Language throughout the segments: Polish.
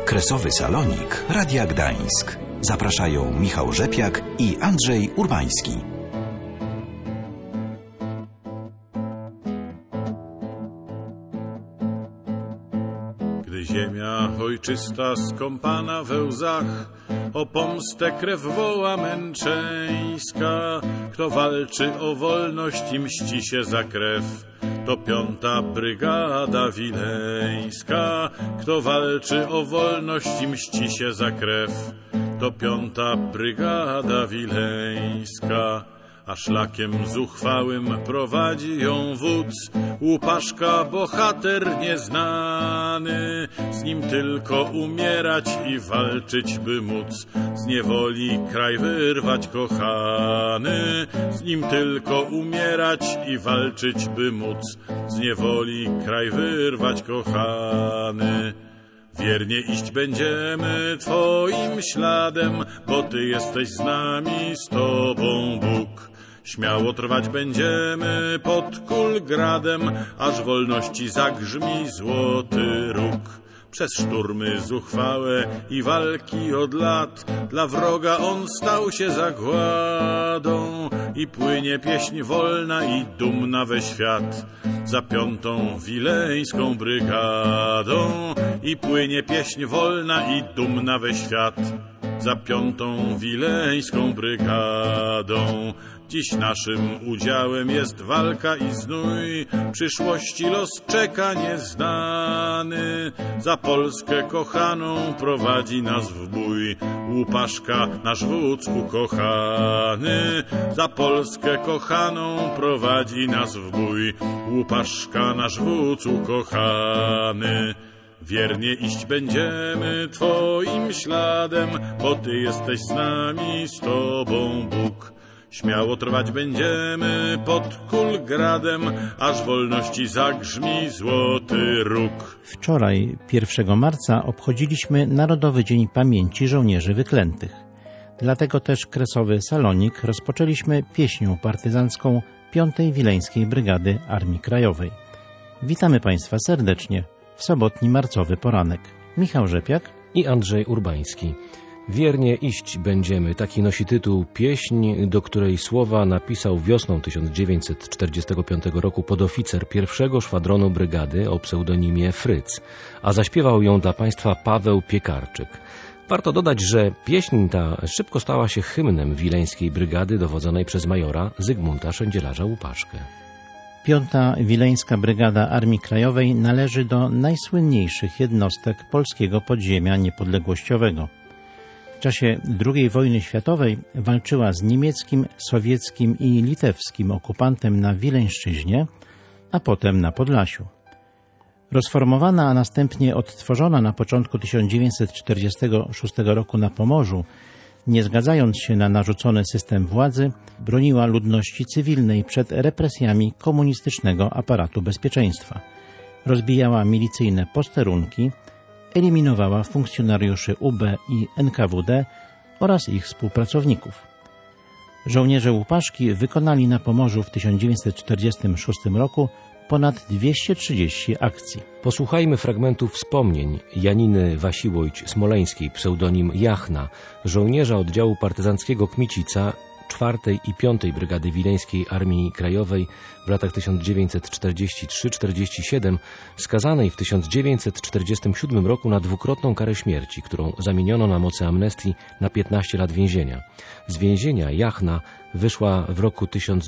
Kresowy Salonik Radia Gdańsk. Zapraszają Michał Rzepiak i Andrzej Urbański. Gdy ziemia ojczysta skąpana we łzach, o pomstę krew woła męczeńska. Kto walczy o wolność i mści się za krew, to 5. Brygada Wileńska. Kto walczy o wolność i mści się za krew, to 5. Brygada Wileńska. A szlakiem zuchwałym prowadzi ją wódz, Łupaszka, bohater nieznany. Z nim tylko umierać i walczyć by móc, z niewoli kraj wyrwać kochany. Z nim tylko umierać i walczyć by móc, z niewoli kraj wyrwać kochany. Wiernie iść będziemy Twoim śladem, bo Ty jesteś z nami, z Tobą Bóg. Śmiało trwać będziemy pod Kulgradem, aż wolności zagrzmi złoty róg. Przez szturmy zuchwałe i walki od lat, dla wroga on stał się zagładą. I płynie pieśń wolna i dumna we świat, za 5. Wileńską Brygadą. I płynie pieśń wolna i dumna we świat, za 5. Wileńską Brygadą. Dziś naszym udziałem jest walka i znój, przyszłości los czeka nieznany. Za Polskę kochaną prowadzi nas w bój Łupaszka, nasz wódz ukochany. Za Polskę kochaną prowadzi nas w bój Łupaszka, nasz wódz ukochany. Wiernie iść będziemy Twoim śladem, bo Ty jesteś z nami, z Tobą Bóg. Śmiało trwać będziemy pod Kulgradem, aż wolności zagrzmi złoty róg. Wczoraj, 1 marca, obchodziliśmy Narodowy Dzień Pamięci Żołnierzy Wyklętych. Dlatego też Kresowy Salonik rozpoczęliśmy pieśnią partyzancką 5. Wileńskiej Brygady Armii Krajowej. Witamy Państwa serdecznie w sobotni marcowy poranek. Michał Rzepiak i Andrzej Urbański. Wiernie iść będziemy, taki nosi tytuł pieśń, do której słowa napisał wiosną 1945 roku podoficer 1. Szwadronu Brygady o pseudonimie Fryc, a zaśpiewał ją dla Państwa Paweł Piekarczyk. Warto dodać, że pieśń ta szybko stała się hymnem Wileńskiej Brygady dowodzonej przez majora Zygmunta Szędzielarza Łupaszkę. 5. Wileńska Brygada Armii Krajowej należy do najsłynniejszych jednostek polskiego podziemia niepodległościowego. W czasie II wojny światowej walczyła z niemieckim, sowieckim i litewskim okupantem na Wileńszczyźnie, a potem na Podlasiu. Rozformowana, a następnie odtworzona na początku 1946 roku na Pomorzu, nie zgadzając się na narzucony system władzy, broniła ludności cywilnej przed represjami komunistycznego aparatu bezpieczeństwa. Rozbijała milicyjne posterunki, eliminowała funkcjonariuszy UB i NKWD oraz ich współpracowników. Żołnierze Łupaszki wykonali na Pomorzu w 1946 roku ponad 230 akcji. Posłuchajmy fragmentu wspomnień Janiny Wasiłojć-Smoleńskiej, pseudonim Jachna, żołnierza oddziału partyzanckiego Kmicica 4. i 5. Brygady Wileńskiej Armii Krajowej w latach 1943-47, skazanej w 1947 roku na 2-krotną karę śmierci, którą zamieniono na mocy amnestii na 15 lat więzienia. Z więzienia Jachna wyszła w roku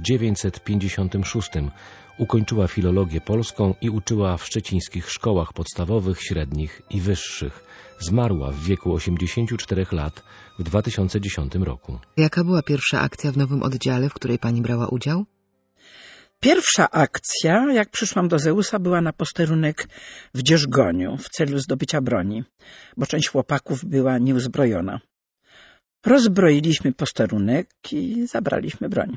1956. Ukończyła filologię polską i uczyła w szczecińskich szkołach podstawowych, średnich i wyższych. Zmarła w wieku 84 lat w 2010 roku. Jaka była pierwsza akcja w nowym oddziale, w której pani brała udział? Pierwsza akcja, jak przyszłam do Zeusa, była na posterunek w Dzierżgoniu w celu zdobycia broni, bo część chłopaków była nieuzbrojona. Rozbroiliśmy posterunek i zabraliśmy broń.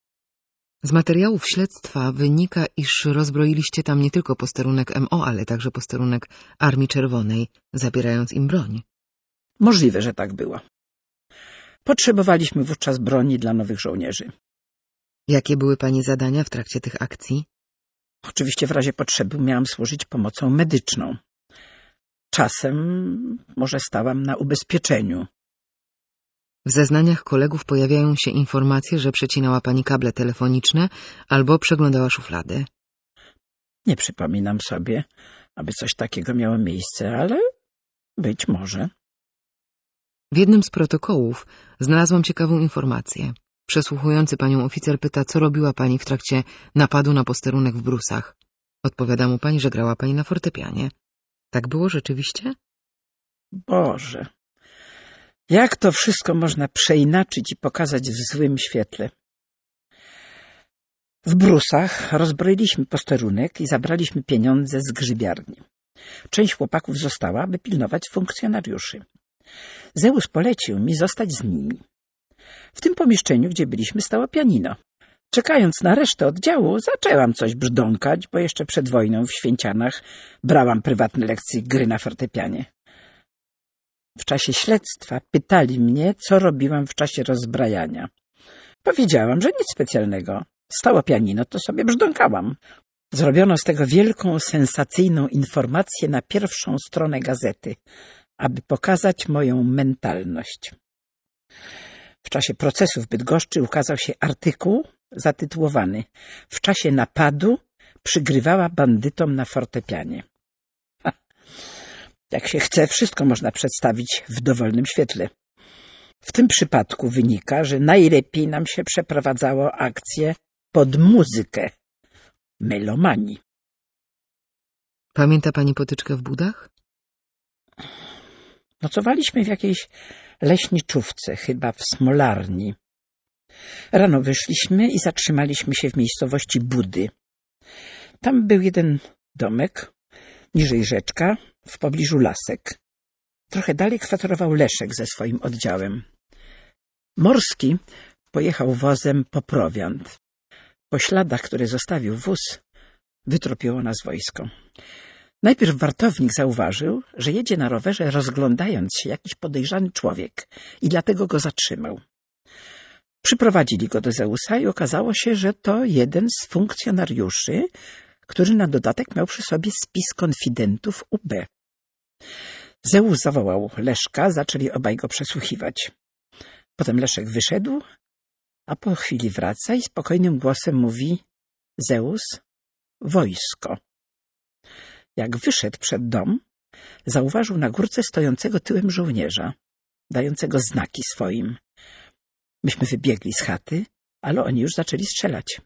Z materiałów śledztwa wynika, iż rozbroiliście tam nie tylko posterunek MO, ale także posterunek Armii Czerwonej, zabierając im broń. Możliwe, że tak było. Potrzebowaliśmy wówczas broni dla nowych żołnierzy. Jakie były pani zadania w trakcie tych akcji? Oczywiście w razie potrzeby miałam służyć pomocą medyczną. czasem może stałam na ubezpieczeniu. W zeznaniach kolegów pojawiają się informacje, że przecinała pani kable telefoniczne albo przeglądała szuflady. Nie przypominam sobie, aby coś takiego miało miejsce, ale być może. W jednym z protokołów znalazłam ciekawą informację. Przesłuchujący panią oficer pyta, co robiła pani w trakcie napadu na posterunek w Brusach. Odpowiada mu pani, że grała pani na fortepianie. Tak było rzeczywiście? Boże, jak to wszystko można przeinaczyć i pokazać w złym świetle? W Brusach rozbroiliśmy posterunek i zabraliśmy pieniądze z grzybiarni. Część chłopaków została, aby pilnować funkcjonariuszy. Zeus polecił mi zostać z nimi. W tym pomieszczeniu, gdzie byliśmy, stało pianino. Czekając na resztę oddziału, zaczęłam coś brzdąkać, bo jeszcze przed wojną w Święcianach brałam prywatne lekcje gry na fortepianie. W czasie śledztwa pytali mnie, co robiłam w czasie rozbrajania. Powiedziałam, że nic specjalnego. Stało pianino, to sobie brzdąkałam. Zrobiono z tego wielką, sensacyjną informację na pierwszą stronę gazety, aby pokazać moją mentalność. W czasie procesu w Bydgoszczy ukazał się artykuł zatytułowany „W czasie napadu przygrywała bandytom na fortepianie”. Jak się chce, wszystko można przedstawić w dowolnym świetle. W tym przypadku wynika, że najlepiej nam się przeprowadzało akcje pod muzykę melomanii. Pamięta pani potyczkę w Budach? Nocowaliśmy w jakiejś leśniczówce, chyba w Smolarni. Rano wyszliśmy i zatrzymaliśmy się w miejscowości Budy. Tam był jeden domek, niżej rzeczka, w pobliżu lasek. Trochę dalej kwaterował Leszek ze swoim oddziałem. Morski pojechał wozem po prowiant. Po śladach, które zostawił wóz, wytropiło nas wojsko. Najpierw wartownik zauważył, że jedzie na rowerze, rozglądając się jakiś podejrzany człowiek i dlatego go zatrzymał. Przyprowadzili go do Zeusa i okazało się, że to jeden z funkcjonariuszy, który na dodatek miał przy sobie spis konfidentów UB. Zeus zawołał Leszka, zaczęli obaj go przesłuchiwać. Potem Leszek wyszedł, a po chwili wraca i spokojnym głosem mówi: Zeus, wojsko. Jak wyszedł przed dom, zauważył na górce stojącego tyłem żołnierza, dającego znaki swoim. Myśmy wybiegli z chaty, ale oni już zaczęli strzelać.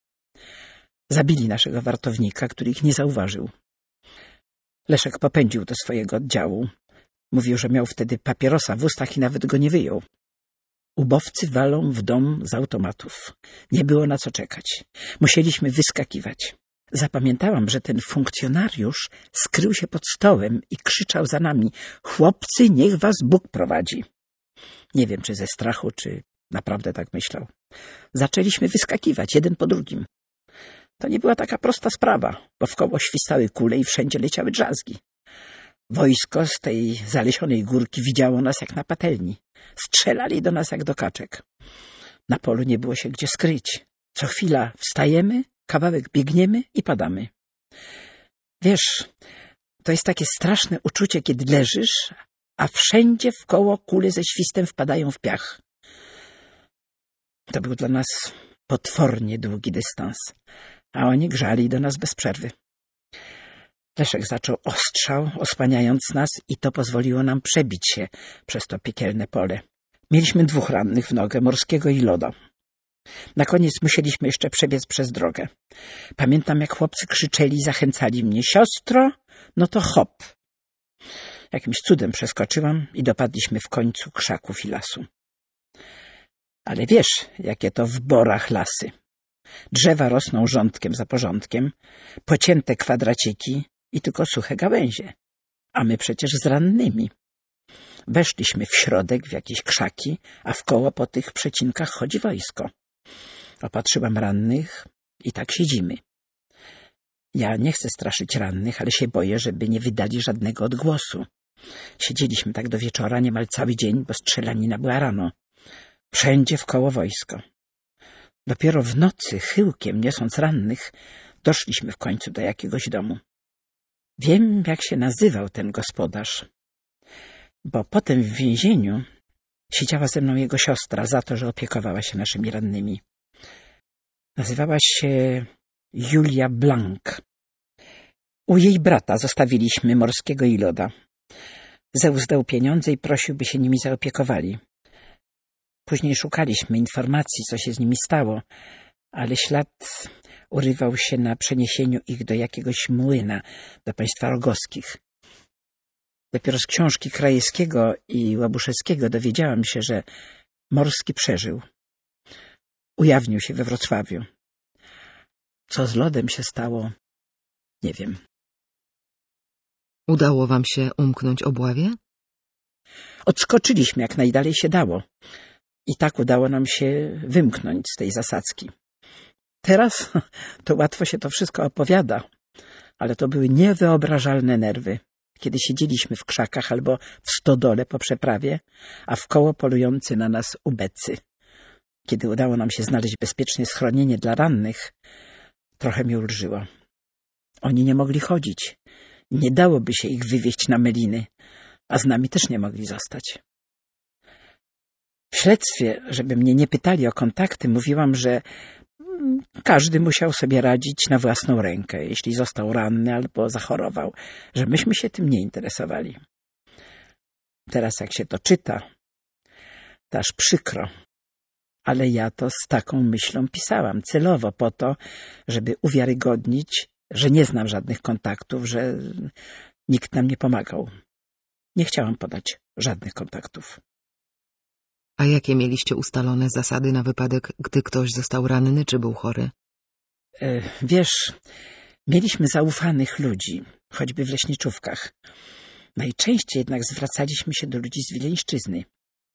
Zabili naszego wartownika, który ich nie zauważył. Leszek popędził do swojego oddziału. Mówił, że miał wtedy papierosa w ustach i nawet go nie wyjął. Ubowcy walą w dom z automatów. Nie było na co czekać. Musieliśmy wyskakiwać. Zapamiętałam, że ten funkcjonariusz skrył się pod stołem i krzyczał za nami: chłopcy, niech was Bóg prowadzi. Nie wiem, czy ze strachu, czy naprawdę tak myślał. Zaczęliśmy wyskakiwać, jeden po drugim. To nie była taka prosta sprawa, bo wkoło świstały kule i wszędzie leciały drzazgi. Wojsko z tej zalesionej górki widziało nas jak na patelni. Strzelali do nas jak do kaczek. Na polu nie było się gdzie skryć. Co chwila wstajemy, kawałek biegniemy i padamy. Wiesz, to jest takie straszne uczucie, kiedy leżysz, a wszędzie wkoło kule ze świstem wpadają w piach. To był dla nas potwornie długi dystans, a oni grzali do nas bez przerwy. Leszek zaczął ostrzał, osłaniając nas, i to pozwoliło nam przebić się przez to piekielne pole. Mieliśmy 2 rannych w nogę, Morskiego i Loda. Na koniec musieliśmy jeszcze przebiec przez drogę. Pamiętam, jak chłopcy krzyczeli i zachęcali mnie: siostro, no to hop. Jakimś cudem przeskoczyłam i dopadliśmy w końcu krzaków i lasu. Ale wiesz, jakie to w borach lasy. Drzewa rosną rządkiem za porządkiem, pocięte kwadraciki i tylko suche gałęzie. A my przecież z rannymi. Weszliśmy w środek, w jakieś krzaki, a wkoło po tych przecinkach chodzi wojsko. Opatrzyłam rannych i tak siedzimy. Ja nie chcę straszyć rannych, ale się boję, żeby nie wydali żadnego odgłosu. Siedzieliśmy tak do wieczora, niemal cały dzień, bo strzelanina była rano. Wszędzie wkoło wojsko. Dopiero w nocy, chyłkiem niosąc rannych, doszliśmy w końcu do jakiegoś domu. Wiem, jak się nazywał ten gospodarz, bo potem w więzieniu siedziała ze mną jego siostra za to, że opiekowała się naszymi rannymi. Nazywała się Julia Blank. U jej brata zostawiliśmy Morskiego i Loda. Zeus dał pieniądze i prosił, by się nimi zaopiekowali. Później szukaliśmy informacji, co się z nimi stało, ale ślad urywał się na przeniesieniu ich do jakiegoś młyna, do państwa Rogoskich. Dopiero z książki Krajewskiego i Łabuszewskiego dowiedziałam się, że Morski przeżył. Ujawnił się we Wrocławiu. Co z Lodem się stało, nie wiem. Udało wam się umknąć obławie? Odskoczyliśmy jak najdalej się dało. I tak udało nam się wymknąć z tej zasadzki. Teraz to łatwo się to wszystko opowiada, ale to były niewyobrażalne nerwy, kiedy siedzieliśmy w krzakach albo w stodole po przeprawie, a wkoło polujący na nas ubecy. Kiedy udało nam się znaleźć bezpiecznie schronienie dla rannych, trochę mi ulżyło. Oni nie mogli chodzić. Nie dałoby się ich wywieźć na Meliny, a z nami też nie mogli zostać. W śledztwie, żeby mnie nie pytali o kontakty, mówiłam, że każdy musiał sobie radzić na własną rękę, jeśli został ranny albo zachorował, że myśmy się tym nie interesowali. Teraz jak się to czyta, to aż przykro. Ale ja to z taką myślą pisałam, celowo po to, żeby uwiarygodnić, że nie znam żadnych kontaktów, że nikt nam nie pomagał. Nie chciałam podać żadnych kontaktów. A jakie mieliście ustalone zasady na wypadek, gdy ktoś został ranny czy był chory? Wiesz, mieliśmy zaufanych ludzi, choćby w leśniczówkach. Najczęściej jednak zwracaliśmy się do ludzi z Wileńszczyzny.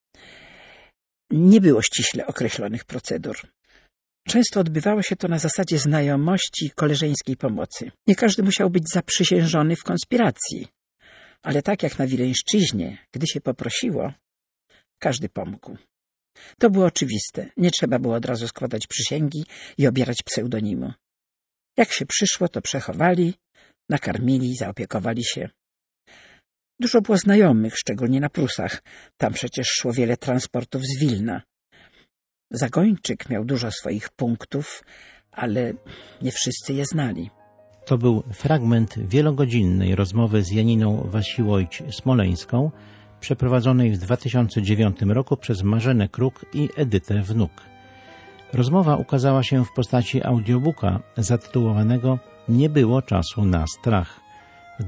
Nie było ściśle określonych procedur. Często odbywało się to na zasadzie znajomości i koleżeńskiej pomocy. Nie każdy musiał być zaprzysiężony w konspiracji, ale tak jak na Wileńszczyźnie, gdy się poprosiło, każdy pomógł. To było oczywiste. Nie trzeba było od razu składać przysięgi i obierać pseudonimu. Jak się przyszło, to przechowali, nakarmili, zaopiekowali się. Dużo było znajomych, szczególnie na Prusach. Tam przecież szło wiele transportów z Wilna. Zagończyk miał dużo swoich punktów, ale nie wszyscy je znali. To był fragment wielogodzinnej rozmowy z Janiną Wasiłojć-Smoleńską, przeprowadzonej w 2009 roku przez Marzenę Kruk i Edytę Wnuk. Rozmowa ukazała się w postaci audiobooka zatytułowanego Nie było czasu na strach w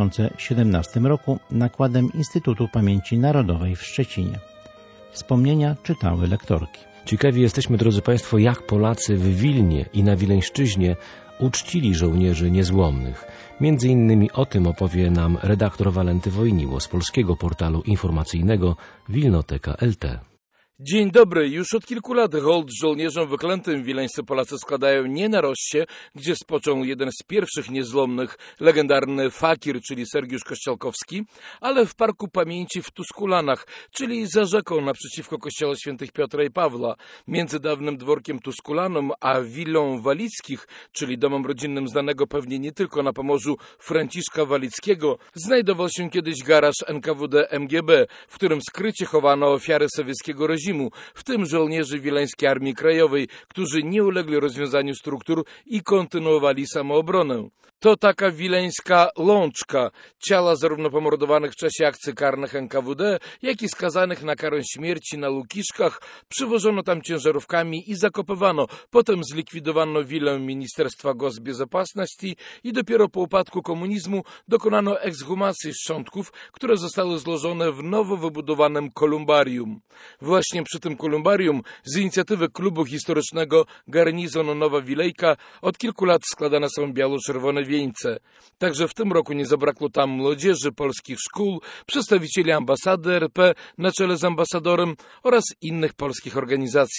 2017 roku nakładem Instytutu Pamięci Narodowej w Szczecinie. Wspomnienia czytały lektorki. Ciekawi jesteśmy, drodzy Państwo, jak Polacy w Wilnie i na Wileńszczyźnie uczcili żołnierzy niezłomnych. Między innymi o tym opowie nam redaktor Walenty Wojniło z polskiego portalu informacyjnego Wilnoteka.lt. Dzień dobry. Już od kilku lat hołd żołnierzom wyklętym wileńscy Polacy składają nie na Roście, gdzie spoczął jeden z pierwszych niezłomnych, legendarny fakir, czyli Sergiusz Kościelkowski, ale w Parku Pamięci w Tuskulanach, czyli za rzeką naprzeciwko kościoła świętych Piotra i Pawła. Między dawnym dworkiem Tuskulanom a willą Walickich, czyli domem rodzinnym znanego pewnie nie tylko na Pomorzu Franciszka Walickiego, znajdował się kiedyś garaż NKWD MGB, w którym skrycie chowano ofiary sowieckiego reżimu, w tym żołnierzy Wileńskiej Armii Krajowej, którzy nie ulegli rozwiązaniu struktur i kontynuowali samoobronę. To taka wileńska Łączka. Ciała zarówno pomordowanych w czasie akcji karnych NKWD, jak i skazanych na karę śmierci na Łukiszkach przywożono tam ciężarówkami i zakopywano. Potem zlikwidowano willę Ministerstwa Gosbezopasności i dopiero po upadku komunizmu dokonano ekshumacji szczątków, które zostały złożone w nowo wybudowanym kolumbarium. Właśnie przy tym kolumbarium z inicjatywy klubu historycznego Garnizon Nowa Wilejka od kilku lat składane są biało-czerwone wieńce. Także w tym roku nie zabrakło tam młodzieży polskich szkół, przedstawicieli ambasady RP na czele z ambasadorem oraz innych polskich organizacji.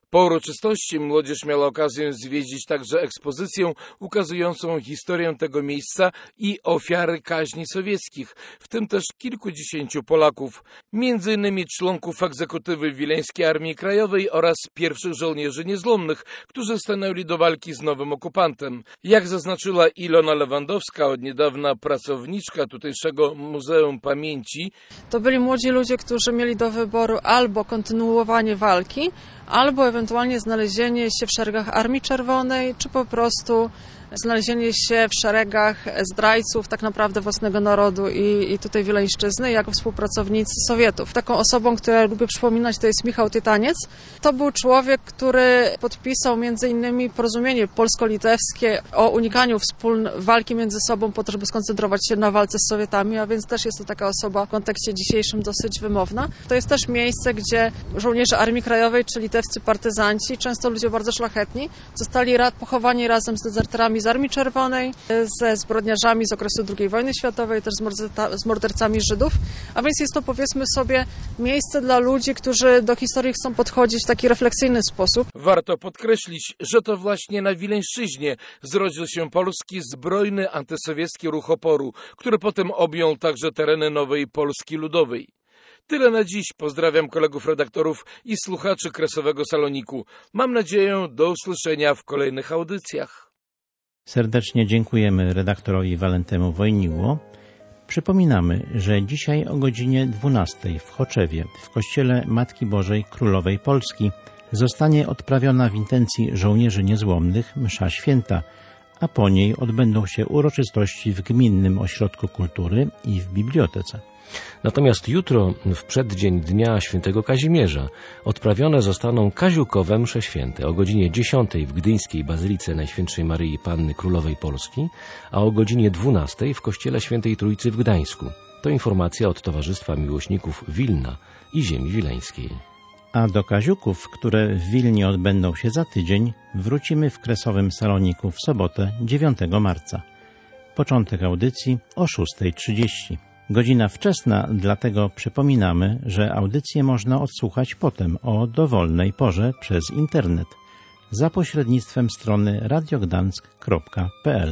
Po uroczystości młodzież miała okazję zwiedzić także ekspozycję ukazującą historię tego miejsca i ofiary kaźni sowieckich, w tym też kilkudziesięciu Polaków, między innymi członków egzekutywy Wileńskiej Armii Krajowej oraz pierwszych żołnierzy niezłomnych, którzy stanęli do walki z nowym okupantem. Jak zaznaczyła Ilona Lewandowska, od niedawna pracowniczka tutejszego Muzeum Pamięci, to byli młodzi ludzie, którzy mieli do wyboru albo kontynuowanie walki, albo ewentualnie znalezienie się w szeregach Armii Czerwonej, czy po prostu znalezienie się w szeregach zdrajców tak naprawdę własnego narodu i tutaj Wileńszczyzny jako współpracownicy Sowietów. Taką osobą, która lubię przypominać, to jest Michał Tytaniec. To był człowiek, który podpisał między innymi porozumienie polsko-litewskie o unikaniu walki między sobą po to, żeby skoncentrować się na walce z Sowietami, a więc też jest to taka osoba w kontekście dzisiejszym dosyć wymowna. To jest też miejsce, gdzie żołnierze Armii Krajowej, czy litewscy partyzanci, często ludzie bardzo szlachetni, zostali pochowani razem z dezerterami z Armii Czerwonej, ze zbrodniarzami z okresu II wojny światowej, też z mordercami Żydów. A więc jest to, powiedzmy sobie, miejsce dla ludzi, którzy do historii chcą podchodzić w taki refleksyjny sposób. Warto podkreślić, że to właśnie na Wileńszczyźnie zrodził się polski zbrojny antysowiecki ruch oporu, który potem objął także tereny nowej Polski Ludowej. Tyle na dziś. Pozdrawiam kolegów redaktorów i słuchaczy Kresowego Saloniku. Mam nadzieję, do usłyszenia w kolejnych audycjach. Serdecznie dziękujemy redaktorowi Walentemu Wojniło. Przypominamy, że dzisiaj o godzinie 12 w Choczewie, w kościele Matki Bożej Królowej Polski, zostanie odprawiona w intencji żołnierzy niezłomnych msza święta, a po niej odbędą się uroczystości w Gminnym Ośrodku Kultury i w bibliotece. Natomiast jutro, w przeddzień Dnia Świętego Kazimierza, odprawione zostaną kaziukowe msze święte o godzinie 10 w gdyńskiej Bazylice Najświętszej Maryi Panny Królowej Polski, a o godzinie 12 w kościele Świętej Trójcy w Gdańsku. To informacja od Towarzystwa Miłośników Wilna i Ziemi Wileńskiej. A do kaziuków, które w Wilnie odbędą się za tydzień, wrócimy w Kresowym Saloniku w sobotę 9 marca. Początek audycji o 6:30. Godzina wczesna, dlatego przypominamy, że audycję można odsłuchać potem o dowolnej porze przez internet za pośrednictwem strony radiogdansk.pl.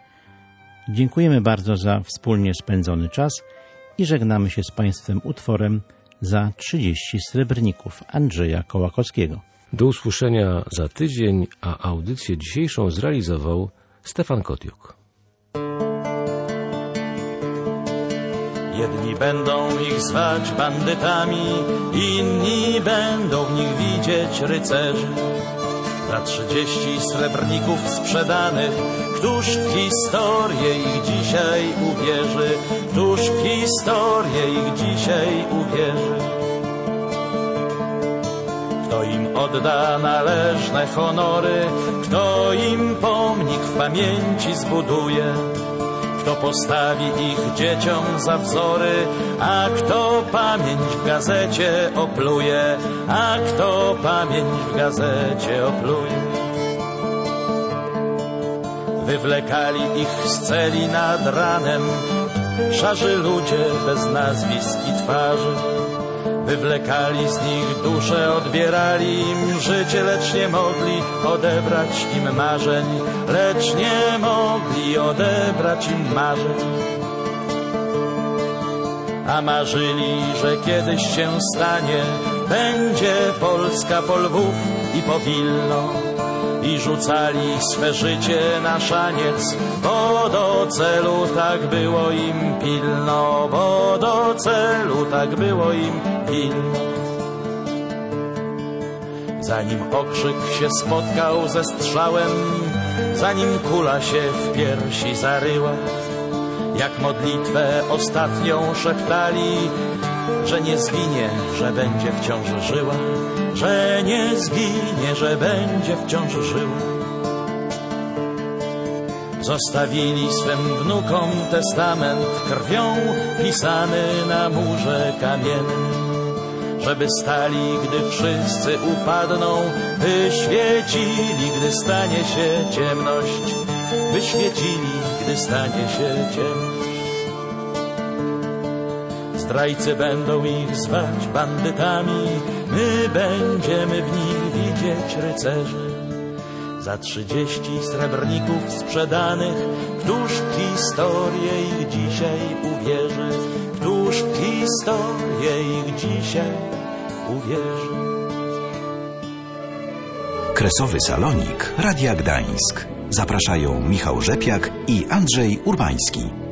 Dziękujemy bardzo za wspólnie spędzony czas i żegnamy się z Państwem utworem Za 30 srebrników Andrzeja Kołakowskiego. Do usłyszenia za tydzień, a audycję dzisiejszą zrealizował Stefan Kotiuk. Jedni będą ich zwać bandytami, inni będą w nich widzieć rycerzy. Za 30 srebrników sprzedanych, któż w historię ich dzisiaj uwierzy? Któż w historię ich dzisiaj uwierzy? Kto im odda należne honory, kto im pomnik w pamięci zbuduje? Kto postawi ich dzieciom za wzory, a kto pamięć w gazecie opluje, a kto pamięć w gazecie opluje. Wywlekali ich z celi nad ranem, szarzy ludzie bez nazwisk i twarzy. Wywlekali z nich dusze, odbierali im życie, lecz nie mogli odebrać im marzeń, lecz nie mogli odebrać im marzeń. A marzyli, że kiedyś się stanie, będzie Polska po Lwów i po Wilno. I rzucali swe życie na szaniec, bo do celu tak było im pilno, bo do celu tak było im pilno. Zanim okrzyk się spotkał ze strzałem, zanim kula się w piersi zaryła, jak modlitwę ostatnią szeptali, że nie zginie, że będzie wciąż żyła, że nie zginie, że będzie wciąż żyła. Zostawili swym wnukom testament krwią pisany na murze kamiennym, żeby stali, gdy wszyscy upadną, by świecili, gdy stanie się ciemność, by świecili, gdy stanie się ciemność. Z Zdrajcy będą ich zwać bandytami, my będziemy w nich widzieć rycerzy. Za 30 srebrników sprzedanych, któż w historię ich dzisiaj uwierzy? Któż w historię ich dzisiaj uwierzy? Kresowy Salonik Radia Gdańsk. Zapraszają Michał Rzepiak i Andrzej Urbański.